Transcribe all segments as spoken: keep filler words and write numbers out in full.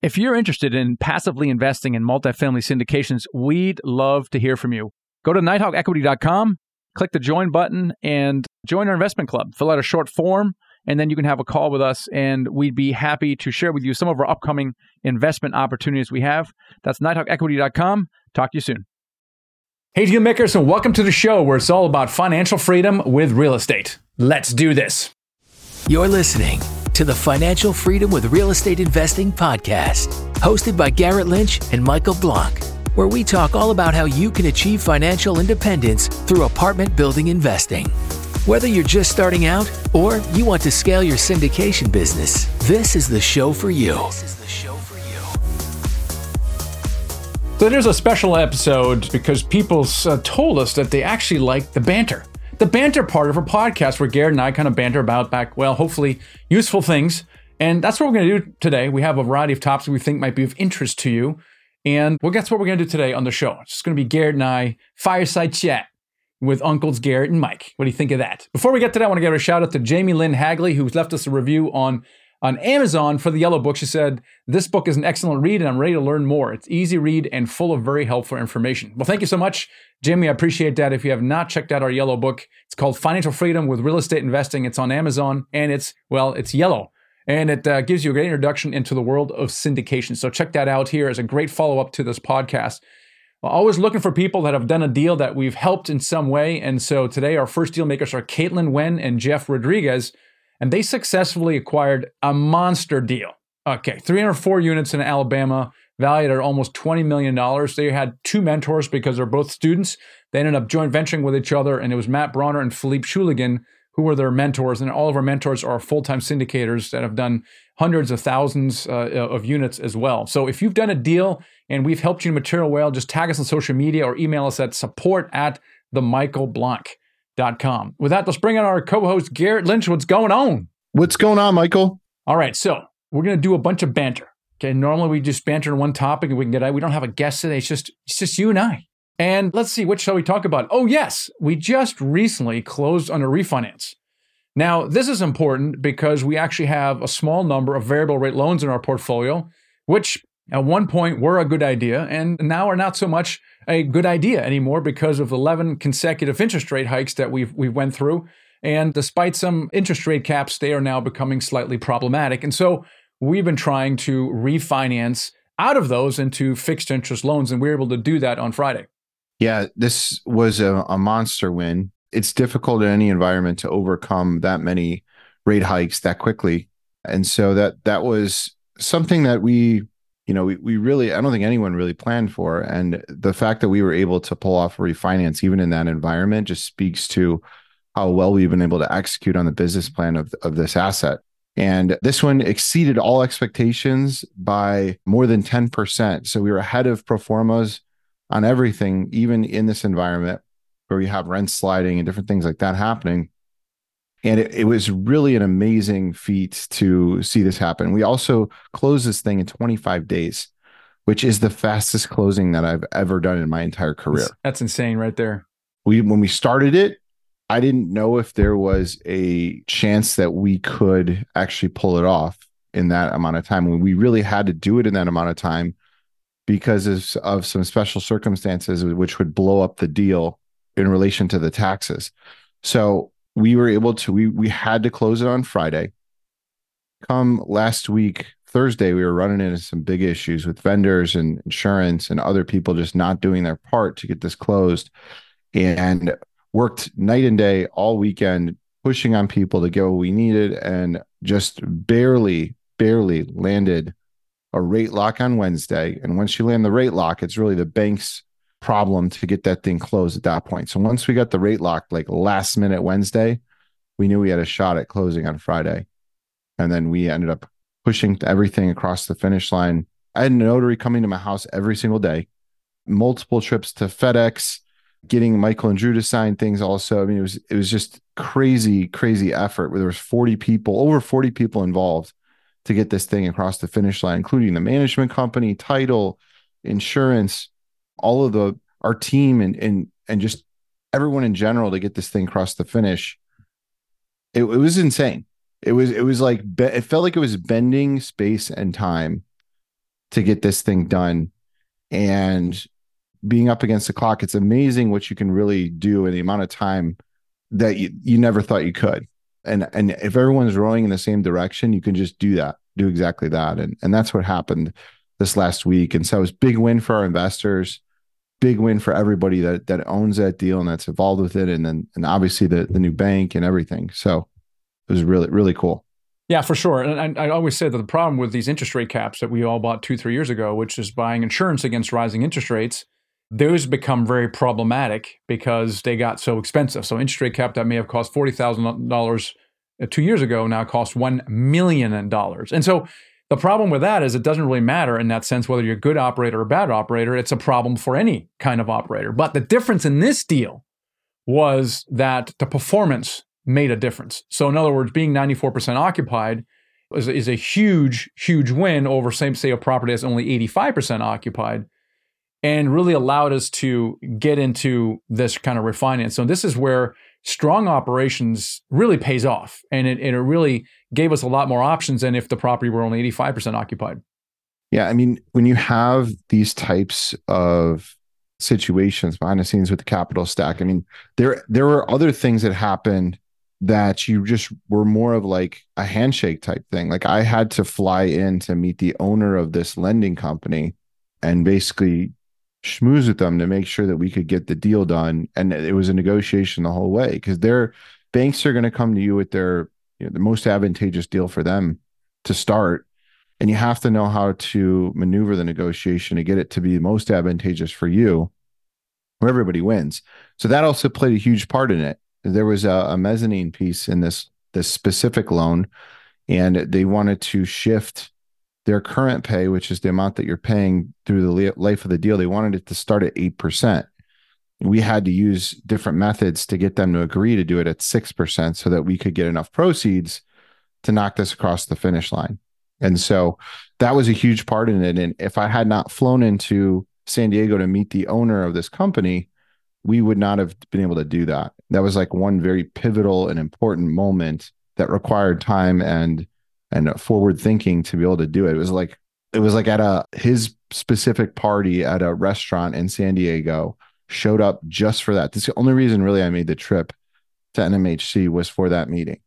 If you're interested in passively investing in multifamily syndications, we'd love to hear from you. Go to nighthawk equity dot com, click the join button, and join our investment club. Fill out a short form, and then you can have a call with us, and we'd be happy to share with you some of our upcoming investment opportunities we have. That's nighthawk equity dot com. Talk to you soon. Hey, deal makers, and welcome to the show where it's all about financial freedom with real estate. Let's do this. You're listening to the Financial Freedom with Real Estate Investing podcast, hosted by Garrett Lynch and Michael Blanc, where we talk all about how you can achieve financial independence through apartment building investing. Whether you're just starting out or you want to scale your syndication business, this is the show for you. This is the show for you. So there's a special episode because people uh, told us that they actually like the banter. The banter part of our podcast where Garrett and I kind of banter about back, well, hopefully useful things. And that's what we're going to do today. We have a variety of topics we think might be of interest to you. And well, guess what we're going to do today on the show? It's going to be Garrett and I fireside chat with Uncles Garrett and Mike. What do you think of that? Before we get to that, I want to give a shout out to Jamie Lynn Hagley, who's left us a review on On Amazon for the Yellow Book. She said, this book is an excellent read and I'm ready to learn more. It's easy read and full of very helpful information. Well, thank you so much, Jamie. I appreciate that. If you have not checked out our Yellow Book, it's called Financial Freedom with Real Estate Investing. It's on Amazon and it's, well, it's yellow. And it uh, gives you a great introduction into the world of syndication. So check that out here as a great follow-up to this podcast. We're always looking for people that have done a deal that we've helped in some way. And so today our first deal makers are Caitlin Wen and Jeff Rodriguez. And they successfully acquired a monster deal. Okay, three hundred four units in Alabama, valued at almost twenty million dollars. They had two mentors because they're both students. They ended up joint venturing with each other, and it was Matt Bronner and Philippe Schuligan who were their mentors. And all of our mentors are full-time syndicators that have done hundreds of thousands uh, of units as well. So if you've done a deal and we've helped you in material well, just tag us on social media or email us at support at the michael blanc dot com. With that, let's bring in our co-host, Garrett Lynch. What's going on? What's going on, Michael? All right, so we're going to do a bunch of banter. Okay, normally we just banter on one topic and we can get out. We don't have a guest today. It's just, it's just you and I. And let's see, what shall we talk about? Oh, yes, we just recently closed on a refinance. Now, this is important because we actually have a small number of variable rate loans in our portfolio, which at one point were a good idea and now are not so much a good idea anymore because of eleven consecutive interest rate hikes that we've we went through. And despite some interest rate caps, they are now becoming slightly problematic. And so we've been trying to refinance out of those into fixed interest loans, and we were able to do that on Friday. Yeah, this was a, a monster win. It's difficult in any environment to overcome that many rate hikes that quickly. And so that that was something that we You know, we, we really, I don't think anyone really planned for. And the fact that we were able to pull off a refinance, even in that environment, just speaks to how well we've been able to execute on the business plan of, of this asset. And this one exceeded all expectations by more than ten percent. So we were ahead of pro formas on everything, even in this environment where we have rent sliding and different things like that happening. And it, it was really an amazing feat to see this happen. We also closed this thing in twenty-five days, which is the fastest closing that I've ever done in my entire career. That's, that's insane right there. We when we started it, I didn't know if there was a chance that we could actually pull it off in that amount of time. We really had to do it in that amount of time because of, of some special circumstances which would blow up the deal in relation to the taxes. So we were able to, we we had to close it on Friday. Come last week, Thursday, we were running into some big issues with vendors and insurance and other people just not doing their part to get this closed, and worked night and day all weekend, pushing on people to get what we needed, and just barely, barely landed a rate lock on Wednesday. And once you land the rate lock, it's really the bank's problem to get that thing closed at that point. So once we got the rate lock, like last minute Wednesday, we knew we had a shot at closing on Friday. And then we ended up pushing everything across the finish line. I had a notary coming to my house every single day, multiple trips to FedEx, getting Michael and Drew to sign things also. I mean, it was it was just crazy, crazy effort where there was forty people, over forty people involved to get this thing across the finish line, including the management company, title, insurance, all of the our team and and and just everyone in general to get this thing across the finish. It, it was insane. It was it was like it felt like it was bending space and time to get this thing done. And being up against the clock, it's amazing what you can really do in the amount of time that you, you never thought you could. And and if everyone's rowing in the same direction, you can just do that, do exactly that. And and that's what happened this last week. And so it was a big win for our investors, big win for everybody that that owns that deal and that's involved with it. And then and obviously the the new bank and everything. So it was really, really cool. Yeah, for sure. And I, I always say that the problem with these interest rate caps that we all bought two, three years ago, which is buying insurance against rising interest rates, those become very problematic because they got so expensive. So interest rate cap that may have cost forty thousand dollars two years ago now costs one million dollars. And so the problem with that is it doesn't really matter in that sense whether you're a good operator or a bad operator. It's a problem for any kind of operator. But the difference in this deal was that the performance made a difference. So in other words, being ninety-four percent occupied is, is a huge, huge win over, say, say a property that's only eighty-five percent occupied, and really allowed us to get into this kind of refinance. So this is where strong operations really pays off. And it, and it really gave us a lot more options than if the property were only eighty-five percent occupied. Yeah. I mean, when you have these types of situations behind the scenes with the capital stack, I mean, there, there were other things that happened that you just were more of like a handshake type thing. Like I had to fly in to meet the owner of this lending company and basically schmooze with them to make sure that we could get the deal done. And it was a negotiation the whole way because their banks are going to come to you with their, you know, the most advantageous deal for them to start. And you have to know how to maneuver the negotiation to get it to be most advantageous for you, where everybody wins. So that also played a huge part in it. There was a, a mezzanine piece in this, this specific loan, and they wanted to shift their current pay, which is the amount that you're paying through the life of the deal. They wanted it to start at eight percent. We had to use different methods to get them to agree to do it at six percent so that we could get enough proceeds to knock this across the finish line. And so that was a huge part in it. And if I had not flown into San Diego to meet the owner of this company, we would not have been able to do that. That was like one very pivotal and important moment that required time and and forward thinking to be able to do it. It was like it was like at a his specific party at a restaurant in San Diego, showed up just for that. That's the only reason really I made the trip to N M H C was for that meeting.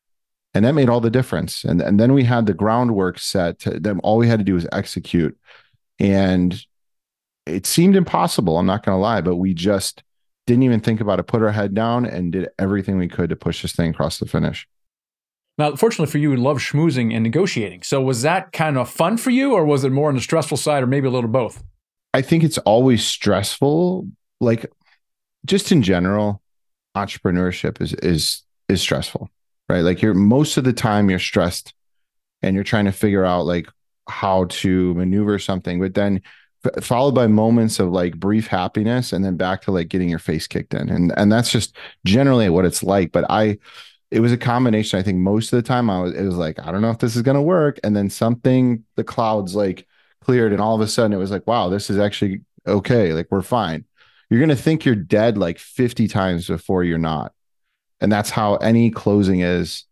And that made all the difference. And, and then we had the groundwork set. To, then all we had to do was execute. And it seemed impossible, I'm not going to lie, but we just didn't even think about it, put our head down and did everything we could to push this thing across the finish. Now, fortunately for you, you love schmoozing and negotiating. So was that kind of fun for you, or was it more on the stressful side, or maybe a little both? I think it's always stressful. Like just in general, entrepreneurship is is is stressful, right? Like you're most of the time you're stressed and you're trying to figure out like how to maneuver something, but then f- followed by moments of like brief happiness and then back to like getting your face kicked in. And and that's just generally what it's like. But I it was a combination. I think most of the time I was, it was like, I don't know if this is going to work. And then something, the clouds like cleared and all of a sudden it was like, wow, this is actually okay. Like we're fine. You're going to think you're dead like fifty times before you're not. And that's how any closing is.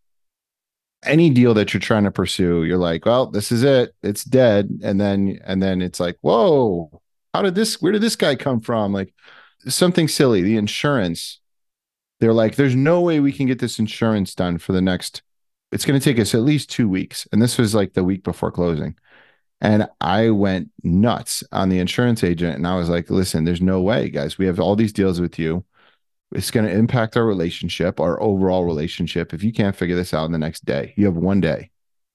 Any deal that you're trying to pursue, you're like, well, this is it. It's dead. And then, and then it's like, whoa, how did this, where did this guy come from? Like something silly, the insurance. They're like, there's no way we can get this insurance done for the next, it's going to take us at least two weeks. And this was like the week before closing. And I went nuts on the insurance agent. And I was like, listen, there's no way, guys. We have all these deals with you. It's going to impact our relationship, our overall relationship. If you can't figure this out in the next day, you have one day.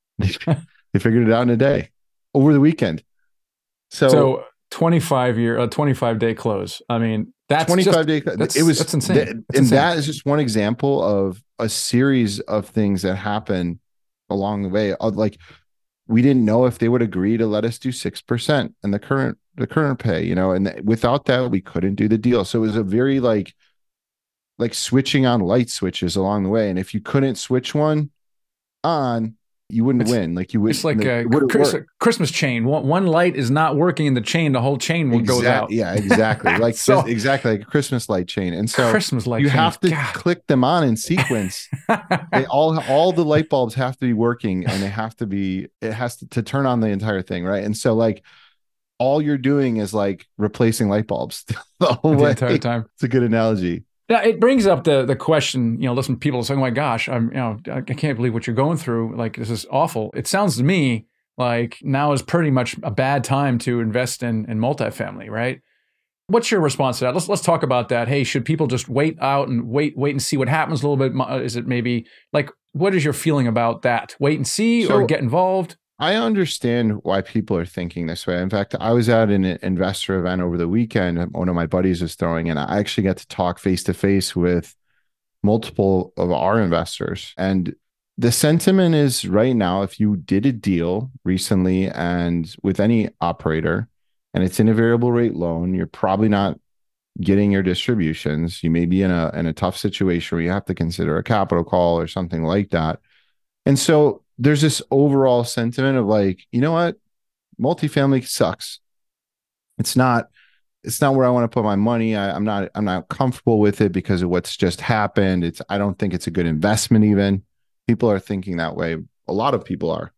They figured it out in a day over the weekend. So, so twenty-five year, a twenty-five day close. I mean, that's twenty-five just, day. That's, it was that's insane. Th- that's and insane. that is just one example of a series of things that happen along the way. Like we didn't know if they would agree to let us do six percent and the current, the current pay, you know, and th- without that, we couldn't do the deal. So it was a very like, like switching on light switches along the way. And if you couldn't switch one on, you wouldn't it's, win. Like you would. It's like like, a it Chris, Christmas chain. One, one light is not working in the chain. The whole chain will exactly, go out. Yeah, exactly. Like so, this, exactly like a Christmas light chain. And so Christmas light you chain. have to God. click them on in sequence. They all, all the light bulbs have to be working, and they have to be, it has to, to turn on the entire thing. Right. And so like, all you're doing is like replacing light bulbs the whole the way. entire time. It's a good analogy. Yeah, it brings up the the question, you know, listen, people saying, oh my gosh, I'm, you know, I can't believe what you're going through. Like, this is awful. It sounds to me like now is pretty much a bad time to invest in, in multifamily, right? What's your response to that? Let's let's talk about that. Hey, should people just wait out and wait, wait and see what happens a little bit? Is it maybe like, what is your feeling about that? Wait and see so, or get involved? I understand why people are thinking this way. In fact, I was at an investor event over the weekend. One of my buddies was throwing, and I actually got to talk face to face with multiple of our investors. And the sentiment is right now, if you did a deal recently and with any operator, and it's in a variable rate loan, you're probably not getting your distributions. You may be in a in a tough situation where you have to consider a capital call or something like that. And so there's this overall sentiment of like, you know what, multifamily sucks. It's not, it's not where I want to put my money. I, I'm not, I'm not comfortable with it because of what's just happened. It's, I don't think it's a good investment. Even people are thinking that way. A lot of people are.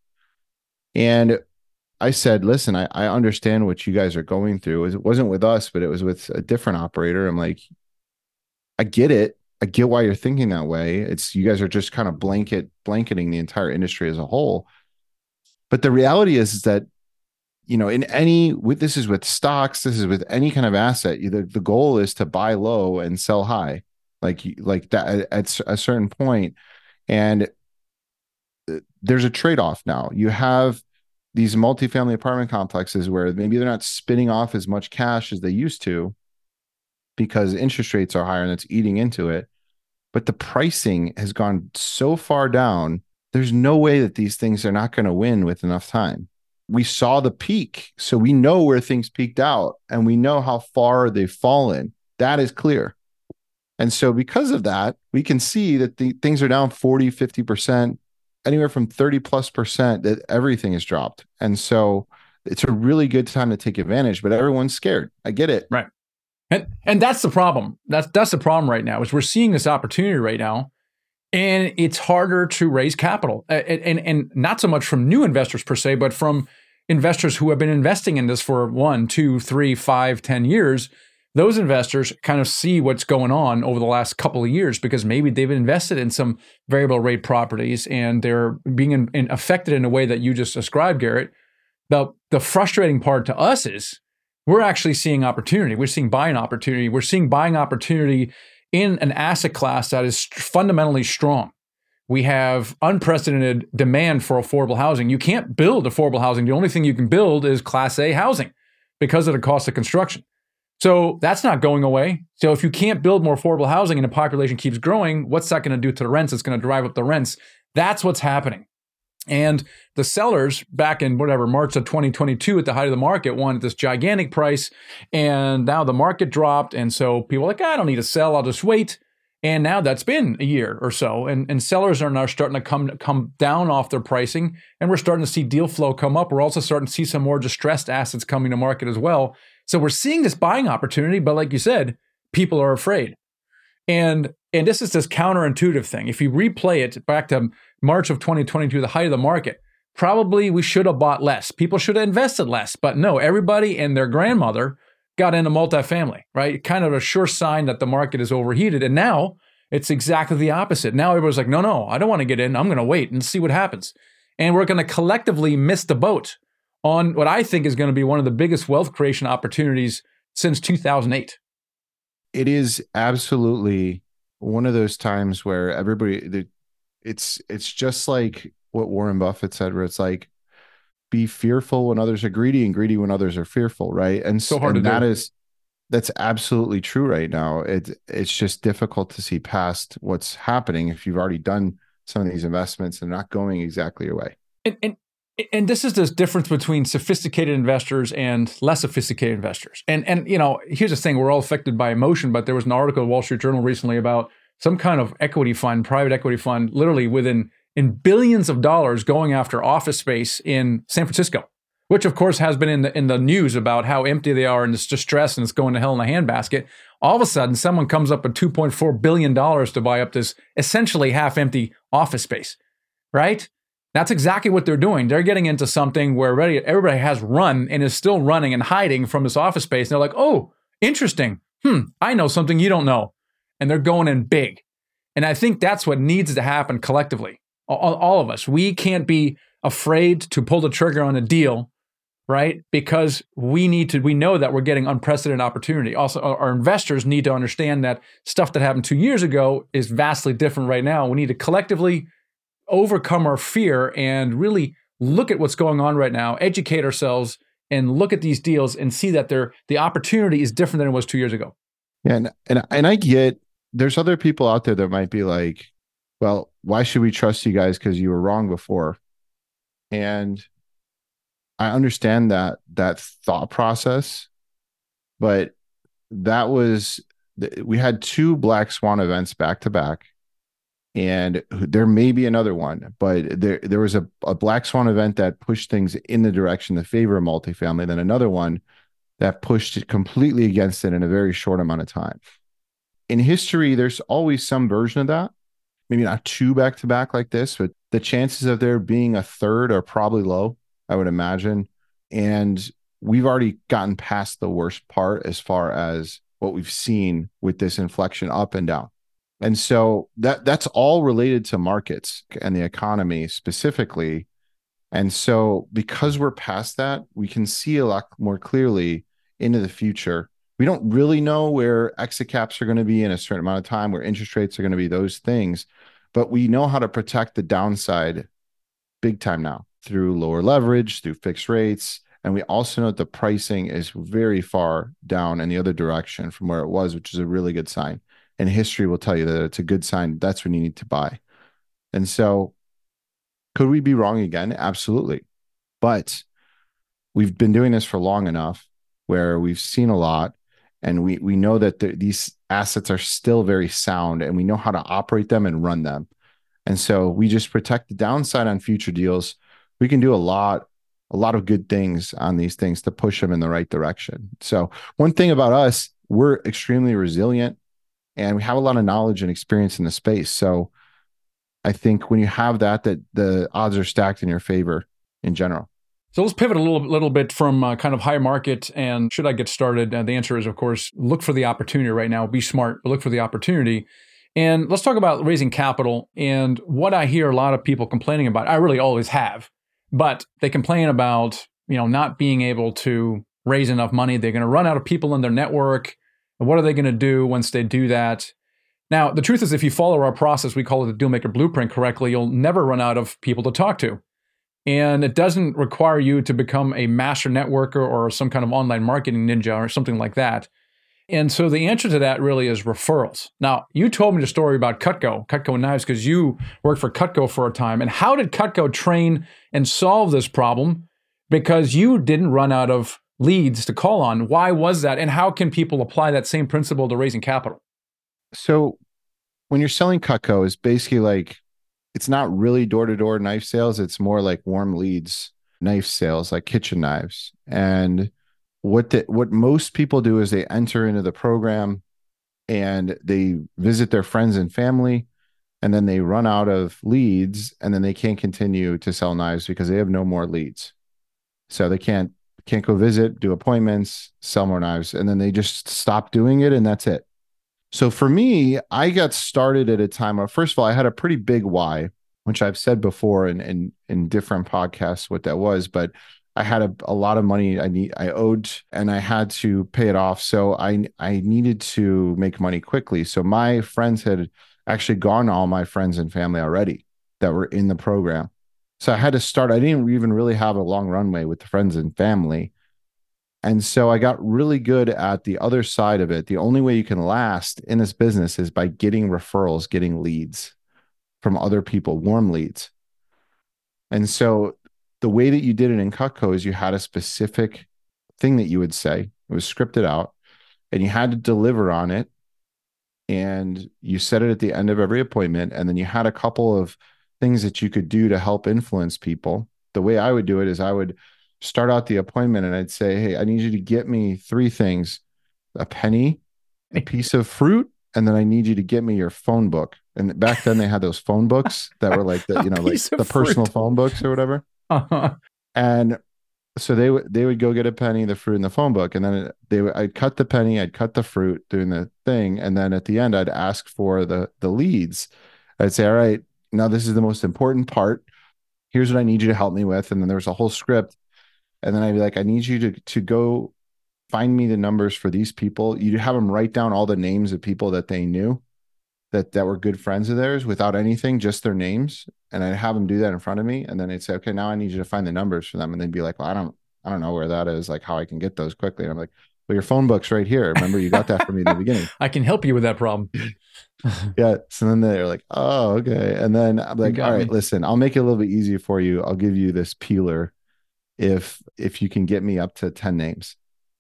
And I said, listen, I, I understand what you guys are going through. It wasn't with us, but it was with a different operator. I'm like, I get it. I get why you're thinking that way. It's you guys are just kind of blanket blanketing the entire industry as a whole. But the reality is, is that, you know, in any with this is with stocks, this is with any kind of asset. The, the goal is to buy low and sell high, like like that at a certain point. And there's a trade-off now. You have these multifamily apartment complexes where maybe they're not spinning off as much cash as they used to, because interest rates are higher and it's eating into it. But the pricing has gone so far down, there's no way that these things are not going to win with enough time. We saw the peak, so we know where things peaked out, and we know how far they've fallen. That is clear. And so because of that, we can see that the things are down forty, fifty percent, anywhere from thirty plus percent, that everything has dropped. And so it's a really good time to take advantage, but everyone's scared. I get it. Right. And and that's the problem. That's that's the problem right now, is we're seeing this opportunity right now, and it's harder to raise capital. And, and, and not so much from new investors per se, but from investors who have been investing in this for one, two, three, five, ten years. Those investors kind of see what's going on over the last couple of years, because maybe they've invested in some variable rate properties and they're being in, in affected in a way that you just described, Garrett. The, the frustrating part to us is, we're actually seeing opportunity. We're seeing buying opportunity. We're seeing buying opportunity in an asset class that is fundamentally strong. We have unprecedented demand for affordable housing. You can't build affordable housing. The only thing you can build is Class A housing because of the cost of construction. So that's not going away. So if you can't build more affordable housing and the population keeps growing, what's that going to do to the rents? It's going to drive up the rents. That's what's happening. And the sellers back in whatever, March of twenty twenty-two at the height of the market wanted this gigantic price. And now the market dropped. And so people are like, I don't need to sell. I'll just wait. And now that's been a year or so. And, and sellers are now starting to come, come down off their pricing. And we're starting to see deal flow come up. We're also starting to see some more distressed assets coming to market as well. So we're seeing this buying opportunity. But like you said, people are afraid. And and this is this counterintuitive thing. If you replay it back to March of twenty twenty-two, the height of the market, probably we should have bought less. People should have invested less. But no, everybody and their grandmother got into multifamily, right? Kind of a sure sign that the market is overheated. And now it's exactly the opposite. Now everybody's like, no, no, I don't want to get in. I'm going to wait and see what happens. And we're going to collectively miss the boat on what I think is going to be one of the biggest wealth creation opportunities since two thousand eight. It is absolutely one of those times where everybody, it's it's just like what Warren Buffett said, where it's like, be fearful when others are greedy and greedy when others are fearful, right? And so hard and to that do. is that's absolutely true right now. It it's just difficult to see past what's happening if you've already done some of these investments and not going exactly your way. And and and this is this difference between sophisticated investors and less sophisticated investors. And and you know, here's the thing: we're all affected by emotion. But there was an article in the Wall Street Journal recently about some kind of equity fund, private equity fund, literally within in billions of dollars going after office space in San Francisco, which of course has been in the in the news about how empty they are and it's distress and it's going to hell in a handbasket. All of a sudden, someone comes up with two point four billion dollars to buy up this essentially half-empty office space, right? That's exactly what they're doing. They're getting into something where already everybody has run and is still running and hiding from this office space. And they're like, oh, interesting. Hmm, I know something you don't know. And they're going in big. And I think that's what needs to happen collectively. All, all of us. We can't be afraid to pull the trigger on a deal, right? Because we need to, we know that we're getting unprecedented opportunity. Also, our investors need to understand that stuff that happened two years ago is vastly different right now. We need to collectively overcome our fear and really look at what's going on right now, educate ourselves, and look at these deals and see that they're, the opportunity is different than it was two years ago. Yeah, and, and and I get there's other people out there that might be like, well, why should we trust you guys because you were wrong before? And I understand that that thought process, but that was we had two black swan events back to back. And there may be another one, but there there was a, a black swan event that pushed things in the direction that favor multifamily, then another one that pushed it completely against it in a very short amount of time. In history, there's always some version of that. Maybe not two back to back like this, but the chances of there being a third are probably low, I would imagine. And we've already gotten past the worst part as far as what we've seen with this inflection up and down. And so that that's all related to markets and the economy specifically. And so because we're past that, we can see a lot more clearly into the future. We don't really know where exit caps are going to be in a certain amount of time, where interest rates are going to be, those things. But we know how to protect the downside big time now through lower leverage, through fixed rates. And we also know that the pricing is very far down in the other direction from where it was, which is a really good sign. And history will tell you that it's a good sign. That's when you need to buy. And so could we be wrong again? Absolutely. But we've been doing this for long enough where we've seen a lot, and we we know that the, these assets are still very sound, and we know how to operate them and run them. And so we just protect the downside on future deals. We can do a lot, a lot of good things on these things to push them in the right direction. So one thing about us, we're extremely resilient. And we have a lot of knowledge and experience in the space. So I think when you have that, that the odds are stacked in your favor in general. So let's pivot a little, little bit from uh, kind of high market. And should I get started? Uh, the answer is, of course, look for the opportunity right now. Be smart, but look for the opportunity. And let's talk about raising capital. And what I hear a lot of people complaining about, I really always have, but they complain about, you know, not being able to raise enough money. They're going to run out of people in their network. And what are they going to do once they do that? Now, the truth is, if you follow our process, we call it the Dealmaker Blueprint correctly, you'll never run out of people to talk to. And it doesn't require you to become a master networker or some kind of online marketing ninja or something like that. And so the answer to that really is referrals. Now, you told me the story about Cutco, Cutco Knives, because you worked for Cutco for a time. And how did Cutco train and solve this problem? Because you didn't run out of leads to call on. Why was that? And how can people apply that same principle to raising capital? So when you're selling Cutco, it's basically like, it's not really door-to-door knife sales. It's more like warm leads, knife sales, like kitchen knives. And what the, what most people do is they enter into the program and they visit their friends and family, and then they run out of leads, and then they can't continue to sell knives because they have no more leads. So they can't can't go visit, do appointments, sell more knives, and then they just stop doing it, and that's it. So for me, I got started at a time where, first of all, I had a pretty big why, which I've said before in in, in different podcasts what that was, but I had a, a lot of money I need I owed, and I had to pay it off. So I I needed to make money quickly. So my friends had actually gone, all my friends and family already that were in the program. So I had to start. I didn't even really have a long runway with the friends and family. And so I got really good at the other side of it. The only way you can last in this business is by getting referrals, getting leads from other people, warm leads. And so the way that you did it in Cutco is you had a specific thing that you would say. It was scripted out, and you had to deliver on it. And you said it at the end of every appointment. And then you had a couple of things that you could do to help influence people. The way I would do it is I would start out the appointment and I'd say, hey, I need you to get me three things: a penny, a piece of fruit, and then I need you to get me your phone book. And back then they had those phone books that were like the, you know, like the personal fruit. phone books or whatever. Uh-huh. And so they would, they would go get a penny, the fruit, and the phone book. And then they would, I'd cut the penny, I'd cut the fruit doing the thing. And then at the end, I'd ask for the, the leads. I'd say, all right, now this is the most important part. Here's what I need you to help me with. And then there was a whole script. And then I'd be like, I need you to, to go find me the numbers for these people. You'd have them write down all the names of people that they knew that, that were good friends of theirs without anything, just their names. And I'd have them do that in front of me. And then they'd say, okay, now I need you to find the numbers for them. And they'd be like, well, I don't, I don't know where that is, like how I can get those quickly. And I'm like, well, your phone book's right here. Remember, you got that from me in the beginning. I can help you with that problem. Yeah. So then they're like, oh, okay. And then I'm like, all right, me. listen, I'll make it a little bit easier for you. I'll give you this peeler if, if you can get me up to ten names.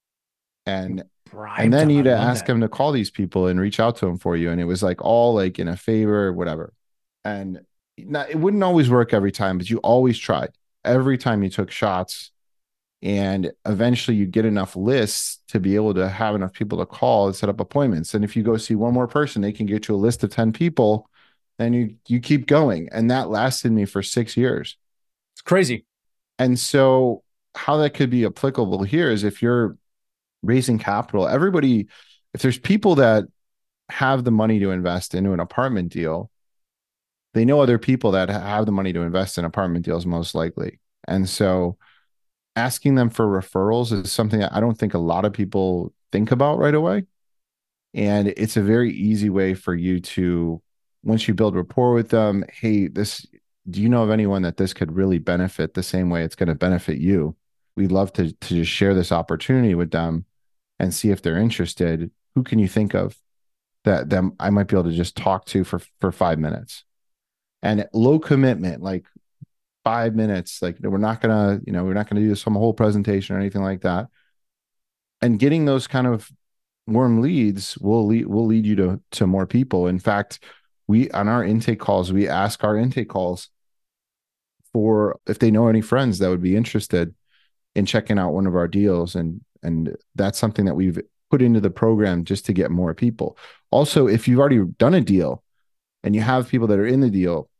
And Bribe and then you'd ask that. them to call these people and reach out to them for you. And it was like all like in a favor, whatever. And not, it wouldn't always work every time, but you always tried. Every time you took shots, and eventually you get enough lists to be able to have enough people to call and set up appointments. And if you go see one more person, they can get you a list of ten people, and you, you keep going. And that lasted me for six years. It's crazy. And so how that could be applicable here is if you're raising capital, everybody, if there's people that have the money to invest into an apartment deal, they know other people that have the money to invest in apartment deals most likely. And so asking them for referrals is something that I don't think a lot of people think about right away. And it's a very easy way for you to, once you build rapport with them, hey, this, do you know of anyone that this could really benefit the same way it's going to benefit you? We'd love to, to just share this opportunity with them and see if they're interested. Who can you think of that, that I might be able to just talk to for, for five minutes? And low commitment, like five minutes, like we're not going to, you know, we're not going to do some whole presentation or anything like that. And getting those kind of warm leads will lead, will lead you to, to more people. In fact, we, on our intake calls, we ask our intake calls for if they know any friends that would be interested in checking out one of our deals. And, and that's something that we've put into the program just to get more people. Also, if you've already done a deal and you have people that are in the deal,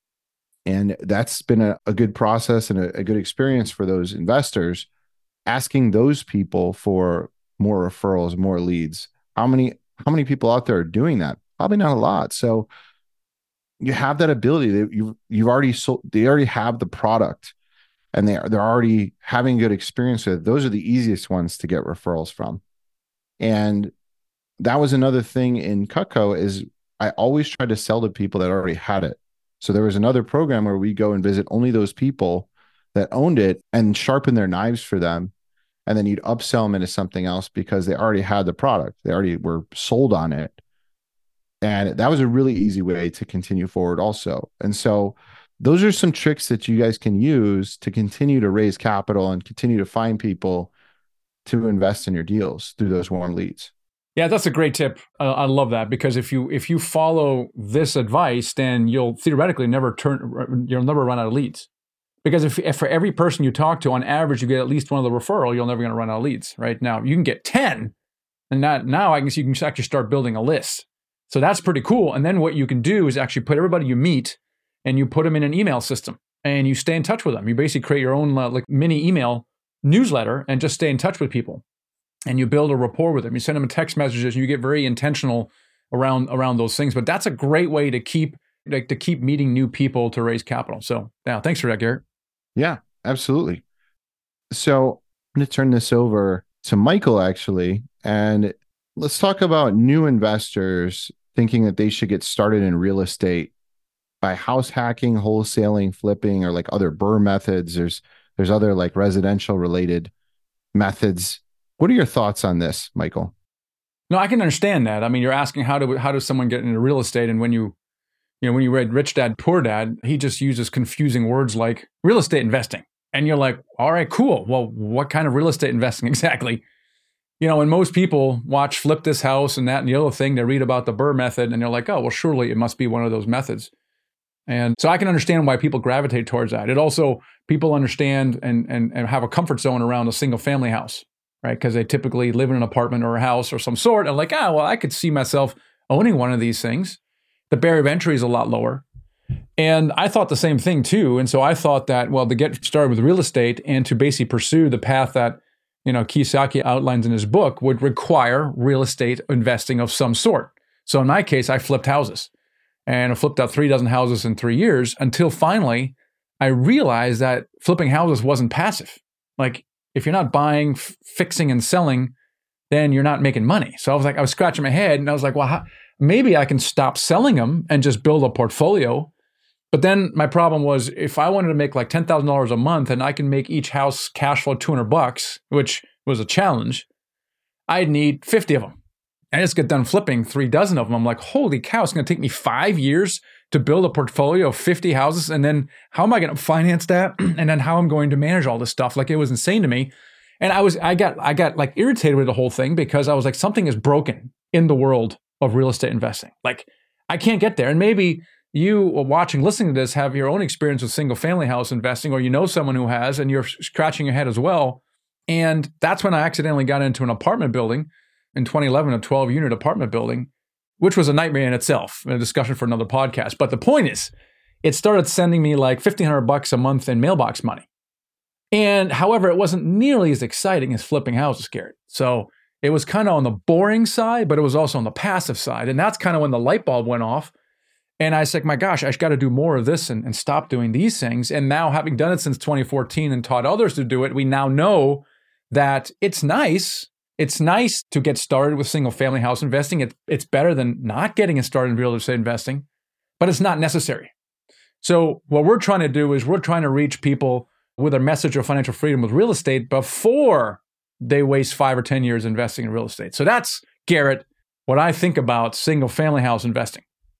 and that's been a, a good process and a, a good experience for those investors, asking those people for more referrals, more leads. How many, how many people out there are doing that? Probably not a lot. So you have that ability that you you've already sold, they already have the product and they are, they're already having good experience with it. Those are the easiest ones to get referrals from. And that was another thing in Cutco is I always tried to sell to people that already had it. So there was another program where we go and visit only those people that owned it and sharpen their knives for them. And then you'd upsell them into something else because they already had the product. They already were sold on it. And that was a really easy way to continue forward also. And so those are some tricks that you guys can use to continue to raise capital and continue to find people to invest in your deals through those warm leads. Yeah, that's a great tip. Uh, I love that because if you if you follow this advice, then you'll theoretically never turn you'll never run out of leads. Because if, if for every person you talk to, on average, you get at least one of the referral, you're never going to run out of leads. Right now, you can get ten, and that now I guess you can actually start building a list. So that's pretty cool. And then what you can do is actually put everybody you meet, and you put them in an email system, and you stay in touch with them. You basically create your own uh, like mini email newsletter and just stay in touch with people. And you build a rapport with them. You send them text messages, and you get very intentional around around those things. But that's a great way to keep like to keep meeting new people to raise capital. So yeah, thanks for that, Garrett. Yeah, absolutely. So I'm going to turn this over to Michael actually, and let's talk about new investors thinking that they should get started in real estate by house hacking, wholesaling, flipping, or like other BRRRR methods. There's there's other like residential related methods. What are your thoughts on this, Michael? No, I can understand that. I mean, you're asking how do how does someone get into real estate, and when you, you know, when you read Rich Dad Poor Dad, he just uses confusing words like real estate investing, and you're like, all right, cool. Well, what kind of real estate investing exactly? You know, and most people watch Flip This House and that and the other thing. They read about the BRRRR method, and they're like, oh, well, surely it must be one of those methods. And so I can understand why people gravitate towards that. It also, people understand and, and, and have a comfort zone around a single family house, right? Because they typically live in an apartment or a house or some sort. And like, ah, well, I could see myself owning one of these things. The barrier of entry is a lot lower. And I thought the same thing too. And so I thought that, well, to get started with real estate and to basically pursue the path that, you know, Kiyosaki outlines in his book would require real estate investing of some sort. So in my case, I flipped houses and I flipped out three dozen houses in three years until finally I realized that flipping houses wasn't passive. Like if you're not buying, f- fixing and selling, then you're not making money. So I was like, I was scratching my head and I was like, well, how, maybe I can stop selling them and just build a portfolio. But then my problem was if I wanted to make like ten thousand dollars a month and I can make each house cash flow two hundred bucks, which was a challenge, I'd need fifty of them. I just get done flipping three dozen of them. I'm like, holy cow, it's going to take me five years to build a portfolio of fifty houses. And then how am I going to finance that? And then how I'm going to manage all this stuff? Like it was insane to me. And I was, I got, I got like irritated with the whole thing because I was like, something is broken in the world of real estate investing. Like I can't get there. And maybe you watching, listening to this have your own experience with single family house investing, or you know someone who has, and you're scratching your head as well. And that's when I accidentally got into an apartment building in twenty eleven, a twelve unit apartment building, which was a nightmare in itself, a discussion for another podcast. But the point is, it started sending me like fifteen hundred bucks a month in mailbox money. And however, it wasn't nearly as exciting as flipping houses, Garrett. So it was kind of on the boring side, but it was also on the passive side. And that's kind of when the light bulb went off. And I was like, my gosh, I got to do more of this and, and stop doing these things. And now having done it since twenty fourteen and taught others to do it, we now know that it's nice. It's nice to get started with single family house investing. It, it's better than not getting started in real estate investing, but it's not necessary. So what we're trying to do is we're trying to reach people with a message of financial freedom with real estate before they waste five or ten years investing in real estate. So that's, Garrett, what I think about single family house investing.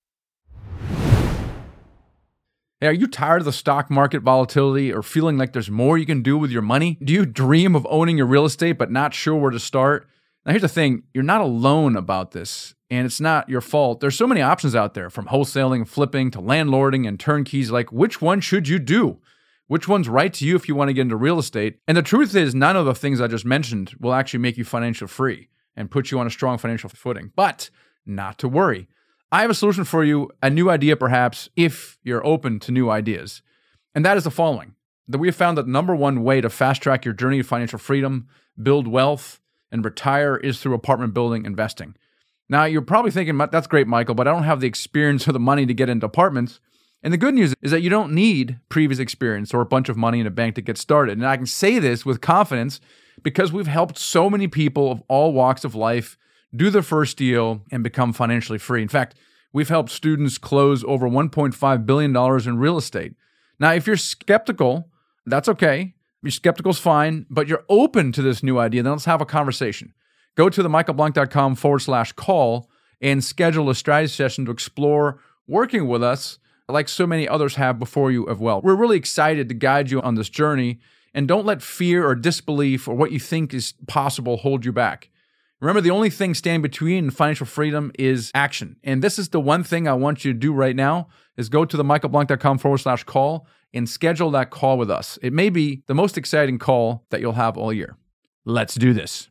Hey, are you tired of the stock market volatility or feeling like there's more you can do with your money? Do you dream of owning your real estate but not sure where to start? Now, here's the thing. You're not alone about this, and it's not your fault. There's so many options out there, from wholesaling, flipping, to landlording and turnkeys. Like, which one should you do? Which one's right to you if you want to get into real estate? And the truth is, none of the things I just mentioned will actually make you financially free and put you on a strong financial footing. But not to worry. I have a solution for you, a new idea perhaps, if you're open to new ideas. And that is the following: that we have found that the number one way to fast track your journey to financial freedom, build wealth, and retire is through apartment building investing. Now, you're probably thinking, that's great, Michael, but I don't have the experience or the money to get into apartments. And the good news is that you don't need previous experience or a bunch of money in a bank to get started. And I can say this with confidence because we've helped so many people of all walks of life do their first deal and become financially free. In fact, we've helped students close over one point five billion dollars in real estate. Now, if you're skeptical, that's okay. If you're skeptical is fine, but you're open to this new idea, then let's have a conversation. Go to the michaelblank.com forward slash call and schedule a strategy session to explore working with us like so many others have before you as well. We're really excited to guide you on this journey, and don't let fear or disbelief or what you think is possible hold you back. Remember, the only thing standing between financial freedom is action. And this is the one thing I want you to do right now is go to the michaelblank.com forward slash call and schedule that call with us. It may be the most exciting call that you'll have all year. Let's do this.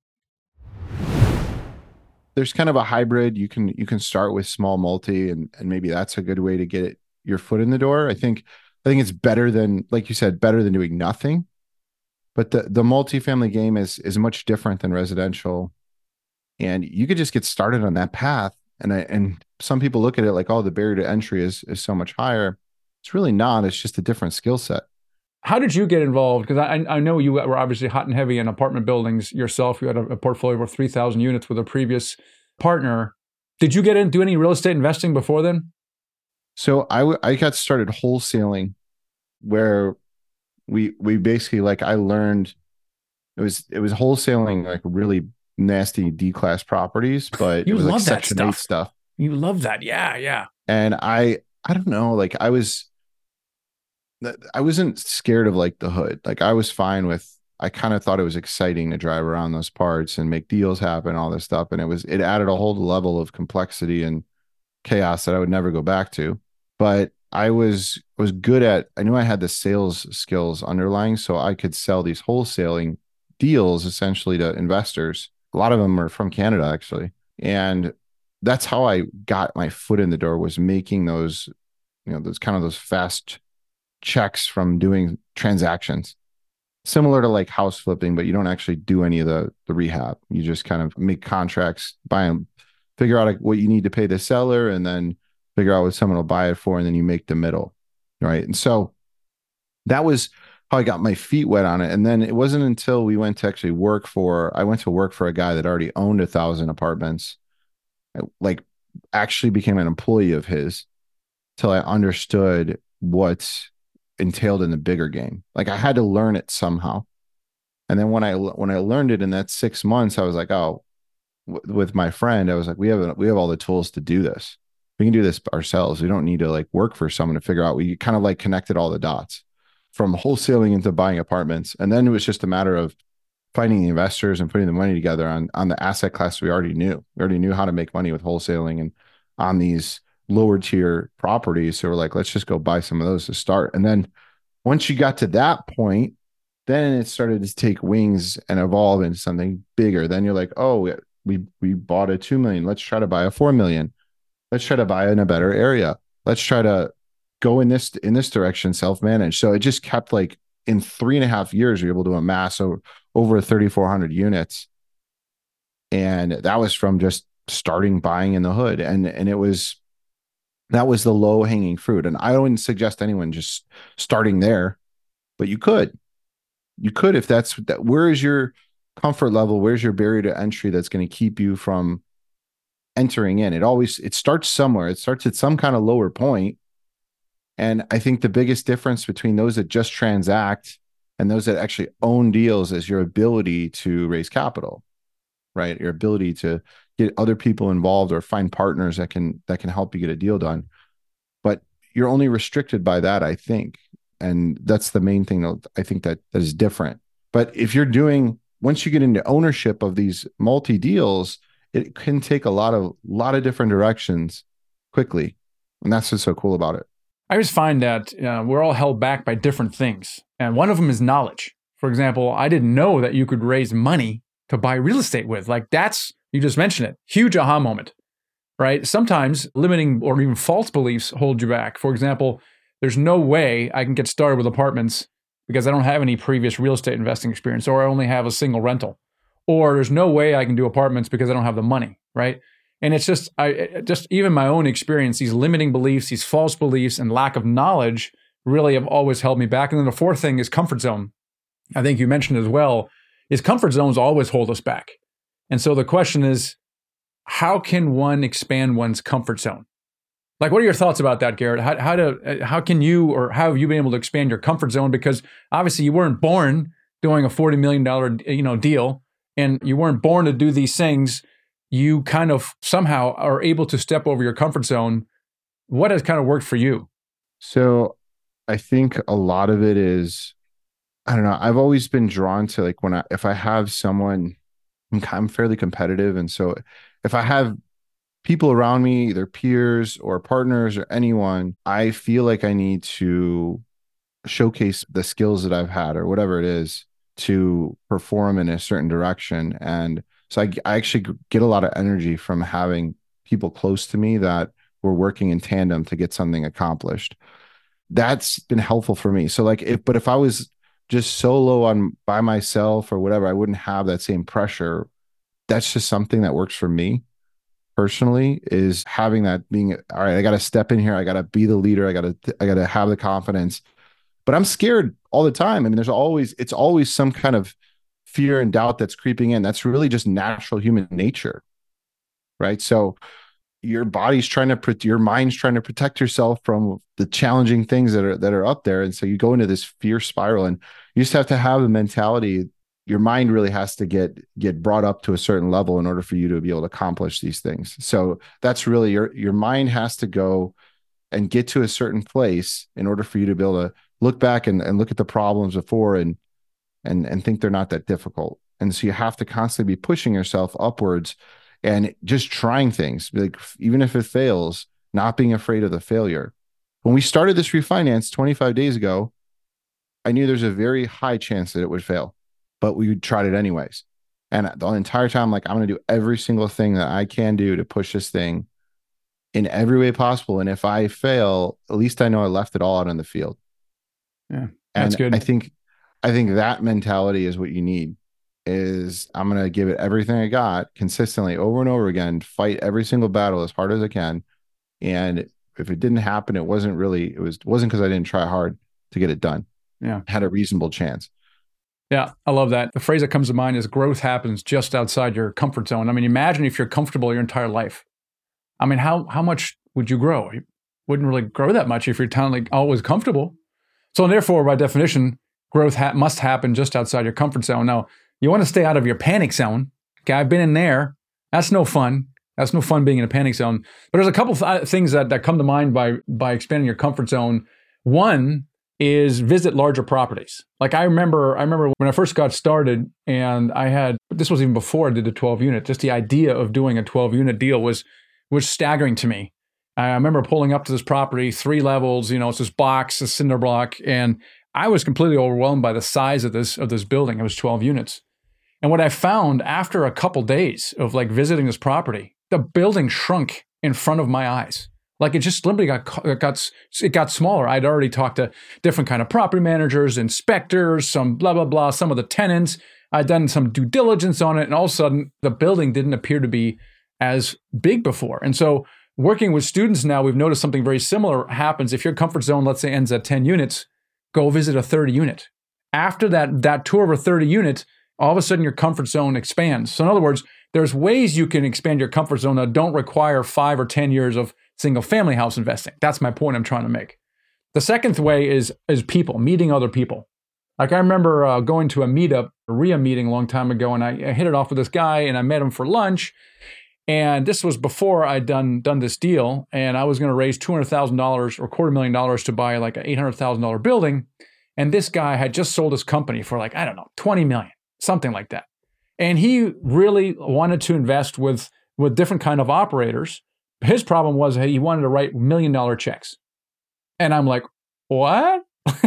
There's kind of a hybrid. You can you can start with small multi, and and maybe that's a good way to get it, your foot in the door. I think I think it's better than, like you said, better than doing nothing. But the the multifamily game is is much different than residential, and you could just get started on that path. And I, and some people look at it like, oh, the barrier to entry is is so much higher. It's really not. It's just a different skill set. How did you get involved? Because I, I know you were obviously hot and heavy in apartment buildings yourself. You had a, a portfolio of three thousand units with a previous partner. Did you get in, do any real estate investing before then? So I, w- I got started wholesaling, where we we basically, like, I learned it was it was wholesaling like really nasty D-class properties, but you it was love like that Section stuff. eight stuff. You love that, yeah, yeah. And I I don't know, like I was I wasn't scared of like the hood. Like I was fine with, I kind of thought it was exciting to drive around those parts and make deals happen, all this stuff. And it was, it added a whole level of complexity and chaos that I would never go back to. But I was was good at, I knew I had the sales skills underlying, so I could sell these wholesaling deals essentially to investors. A lot of them are from Canada, actually. And that's how I got my foot in the door, was making those, you know, those kind of those fast checks from doing transactions. Similar to like house flipping, but you don't actually do any of the the rehab. You just kind of make contracts, buy them, figure out like what you need to pay the seller, and then figure out what someone will buy it for, and then you make the middle, right? And so that was how I got my feet wet on it. And then it wasn't until we went to actually work for, I went to work for a guy that already owned a thousand apartments, I, like actually became an employee of his, till I understood what's entailed in the bigger game. Like I had to learn it somehow. And then when I when I learned it in that six months, I was like, oh, w- with my friend, I was like, we have we have all the tools to do this. We can do this ourselves. We don't need to like work for someone to figure out. We kind of like connected all the dots from wholesaling into buying apartments. And then it was just a matter of finding the investors and putting the money together on on the asset class we already knew. We already knew how to make money with wholesaling and on these lower tier properties. So we're like, let's just go buy some of those to start. And then once you got to that point, then it started to take wings and evolve into something bigger. Then you're like, oh, we we bought a two million. Let's try to buy a four million. Let's try to buy in a better area. Let's try to go in this in this direction, self-manage. So it just kept like in three and a half years, you're able to amass over, over thirty-four hundred units. And that was from just starting buying in the hood. And, and it was, that was the low hanging fruit. And I don't suggest anyone just starting there, but you could, you could, if that's that, where is your comfort level? Where's your barrier to entry that's going to keep you from entering in? It always, it starts somewhere. It starts at some kind of lower point. And I think the biggest difference between those that just transact and those that actually own deals is your ability to raise capital, right? Your ability to get other people involved or find partners that can that can help you get a deal done. But you're only restricted by that, I think. And that's the main thing that I think that, that is different. But if you're doing, once you get into ownership of these multi deals, it can take a lot of lot of different directions quickly. And that's what's so cool about it. I just find that uh, we're all held back by different things. And one of them is knowledge. For example, I didn't know that you could raise money to buy real estate with. Like that's, you just mentioned it, huge aha moment, right? Sometimes limiting or even false beliefs hold you back. For example, there's no way I can get started with apartments because I don't have any previous real estate investing experience, or I only have a single rental. Or there's no way I can do apartments because I don't have the money, right? And it's just, I just even my own experience, these limiting beliefs, these false beliefs, and lack of knowledge really have always held me back. And then the fourth thing is comfort zone. I think you mentioned as well, is comfort zones always hold us back. And so the question is, how can one expand one's comfort zone? Like, what are your thoughts about that, Garrett? How, how to, how can you, or how have you been able to expand your comfort zone? Because obviously you weren't born doing a forty million dollars, you know, deal, and you weren't born to do these things. You kind of somehow are able to step over your comfort zone. What has kind of worked for you? So I think a lot of it is, I don't know, I've always been drawn to like when I, if I have someone, I'm, I'm fairly competitive. And so if I have people around me, either peers or partners or anyone, I feel like I need to showcase the skills that I've had or whatever it is to perform in a certain direction. And so I, I actually get a lot of energy from having people close to me that we're working in tandem to get something accomplished. That's been helpful for me. So like if, but if I was just solo on by myself or whatever, I wouldn't have that same pressure. That's just something that works for me personally, is having that being, all right, I got to step in here. I got to be the leader. I got to, I got to have the confidence, but I'm scared all the time. I mean, there's always, it's always some kind of fear and doubt that's creeping in. That's really just natural human nature, right? So your body's trying to, your mind's trying to protect yourself from the challenging things that are that are up there, and so you go into this fear spiral. And you just have to have the mentality. Your mind really has to get get brought up to a certain level in order for you to be able to accomplish these things. So that's really your your mind has to go and get to a certain place in order for you to be able to look back and, and look at the problems before and and and think they're not that difficult. And so you have to constantly be pushing yourself upwards and just trying things, like even if it fails, not being afraid of the failure. When we started this refinance twenty-five days ago, I knew there's a very high chance that it would fail, but we tried it anyways. And the entire time, like, I'm going to do every single thing that I can do to push this thing in every way possible. And if I fail, at least I know I left it all out on the field. Yeah, that's and good. I think, I think that mentality is what you need. Is I'm going to give it everything I got consistently over and over again, fight every single battle as hard as I can. And if it didn't happen, it wasn't really, it was, it wasn't because I didn't try hard to get it done. Yeah. Had a reasonable chance. Yeah, I love that. The phrase that comes to mind is growth happens just outside your comfort zone. I mean, imagine if you're comfortable your entire life. I mean, how how much would you grow? You wouldn't really grow that much if you're totally always comfortable. So therefore, by definition, growth ha- must happen just outside your comfort zone. Now, you want to stay out of your panic zone. Okay, I've been in there. That's no fun. That's no fun being in a panic zone. But there's a couple th- things that, that come to mind by by expanding your comfort zone. One is visit larger properties. Like I remember, I remember when I first got started, and I had, this was even before I did the twelve unit. Just the idea of doing a twelve unit deal was was staggering to me. I remember pulling up to this property, three levels. You know, it's this box, a cinder block, and I was completely overwhelmed by the size of this of this building. It was twelve units, and what I found after a couple days of like visiting this property, the building shrunk in front of my eyes. Like it just literally got, it got, it got smaller. I'd already talked to different kind of property managers, inspectors, some blah, blah, blah, some of the tenants. I'd done some due diligence on it. And all of a sudden the building didn't appear to be as big before. And so working with students now, we've noticed something very similar happens. If your comfort zone, let's say, ends at ten units, go visit a thirty unit. After that, that tour of a thirty unit, all of a sudden your comfort zone expands. So in other words, there's ways you can expand your comfort zone that don't require five or ten years of single family house investing. That's my point I'm trying to make. The second way is, is people, meeting other people. Like I remember uh, going to a meetup, a R I A meeting a long time ago, and I, I hit it off with this guy, and I met him for lunch. And this was before I'd done done this deal, and I was going to raise two hundred thousand dollars or quarter million dollars to buy like an eight hundred thousand dollars building. And this guy had just sold his company for like, I don't know, twenty million dollars, something like that. And he really wanted to invest with, with different kind of operators. His problem was he wanted to write million dollar checks. And I'm like, what?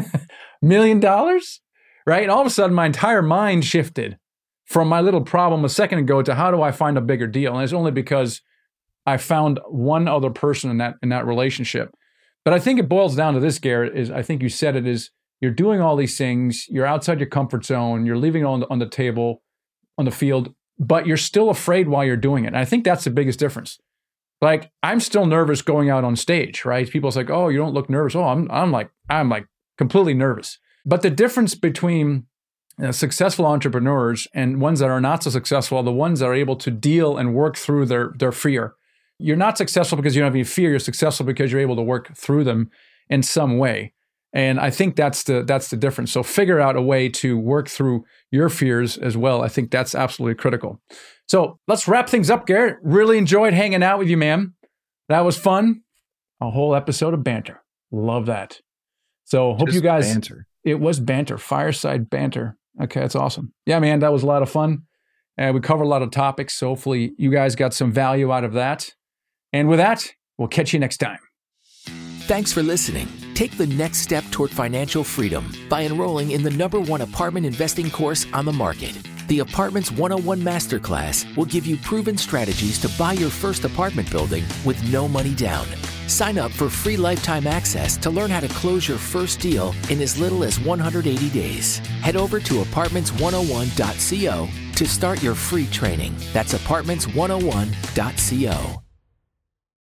Million dollars? Right? And all of a sudden, my entire mind shifted from my little problem a second ago to how do I find a bigger deal? And it's only because I found one other person in that in that relationship. But I think it boils down to this, Garrett, is I think you said it is you're doing all these things, you're outside your comfort zone, you're leaving it on the, on the table, on the field, but you're still afraid while you're doing it. And I think that's the biggest difference. Like, I'm still nervous going out on stage, right? People say, oh, you don't look nervous. Oh, I'm I'm like, I'm like completely nervous. But the difference between you know, successful entrepreneurs and ones that are not so successful are the ones that are able to deal and work through their, their fear. You're not successful because you don't have any fear. You're successful because you're able to work through them in some way. And I think that's the that's the difference. So figure out a way to work through your fears as well. I think that's absolutely critical. So let's wrap things up, Garrett. Really enjoyed hanging out with you, man. That was fun. A whole episode of banter. Love that. So hope Just you guys, banter. It was banter, fireside banter. Okay, that's awesome. Yeah, man, that was a lot of fun. And uh, we covered a lot of topics. So hopefully you guys got some value out of that. And with that, we'll catch you next time. Thanks for listening. Take the next step toward financial freedom by enrolling in the number one apartment investing course on the market. The Apartments one oh one Masterclass will give you proven strategies to buy your first apartment building with no money down. Sign up for free lifetime access to learn how to close your first deal in as little as one hundred eighty days. Head over to apartments one oh one dot co to start your free training. That's apartments one oh one dot co.